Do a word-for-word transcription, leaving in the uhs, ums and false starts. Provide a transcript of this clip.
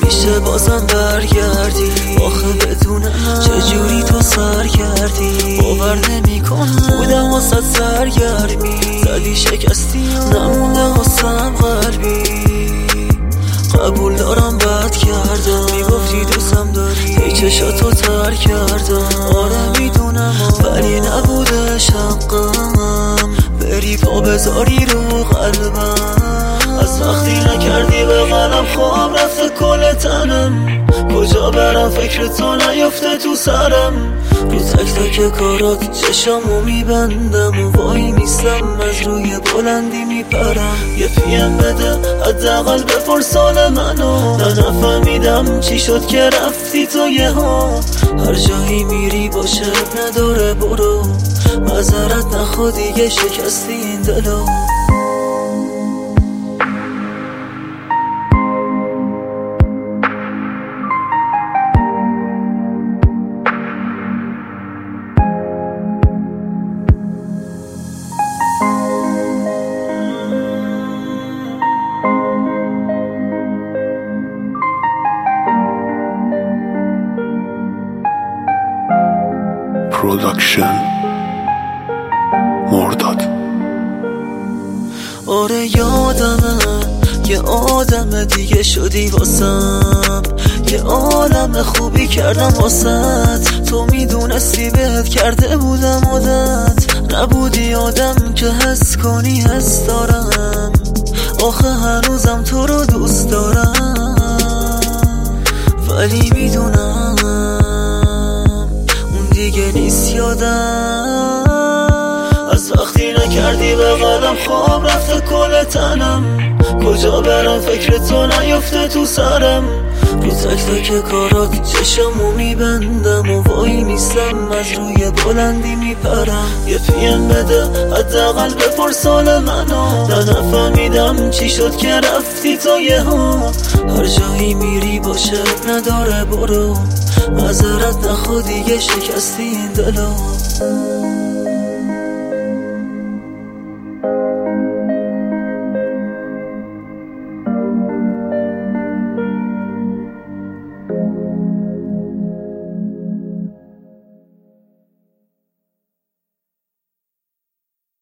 میشه بازم برگردی؟ آخه بدون من چجوری تو سر کردی؟ باور نمی کنم بودم واسه سرگرمی، زدی شکستی نمونده واسم قلبی. قبول دارم بد کردم، میگفتی دوستم داری، ای چشاتو تر کردم. آره میدونم ولی نبوده حقم بری پا بذاری رو قلبم. از وقتی نکردی به قلم خواب رفته کل تنم، کجا برم فکر تو نیفته تو سرم. رو تک تک کارات چشامو میبندم و وای میستم از روی بلندی میپرم. یه پیم بده حداقل بپرس حال منو، نه نفهمیدم چی شد که رفتی تو یه ها. هر جایی میری باشه نداره برو، معذرت نخوا دیگه شکستی این دلو. پروداکشن مرداد. آره یادمه یه آدم دیگه شدی واسم، یه عالم خوبی کردم واسط. تو میدونستی بهت کرده بودم عادت، نبودی آدم که حس کنی حس دارم. آخه هنوزم تو رو دوست دارم، ولی میدونم اون دیگه نیست یادم. از وقتی نکردی به قلم خواب رفته کل تنم، کجا برم فکر تو نیفته تو سرم. رو تک تک کارات چشمو میبندم و وای میستم از روی بلندی میپرم. یه پیم بده حداقل بپرس حال منو، نه نفهمیدم چی شد که رفتی تو یه ها. هر جایی میری باشه نداره برو، معذرت نخوا دیگه شکستی این دلو.